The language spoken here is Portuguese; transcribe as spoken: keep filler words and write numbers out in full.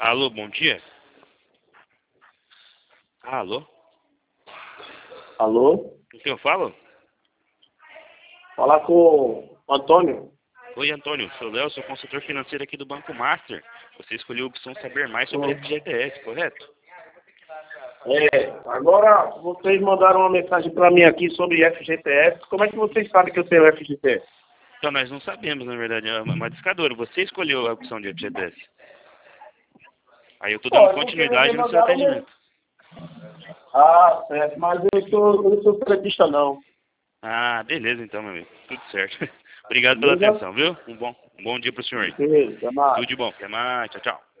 Alô, bom dia. Alô? Alô? Com quem eu falo? Falar com o Antônio. Oi, Antônio. Sou o Léo, sou consultor financeiro aqui do Banco Master. Você escolheu a opção saber mais sobre F G T S, correto? É, agora vocês mandaram uma mensagem para mim aqui sobre F G T S. Como é que vocês sabem que eu tenho F G T S? Então, nós não sabemos, na verdade. É uma discadora. Você escolheu a opção de F G T S. Aí eu tô dando Pô, porque continuidade me no seu mandaram atendimento. Ah, certo, mas eu, sou, eu não sou frentista não. Ah, beleza então, meu amigo. Tudo certo. Obrigado pela Beleza? atenção, viu? Um bom, um bom dia pro senhor aí. Beleza, até mais. Tudo de bom. Até mais. Tchau, tchau.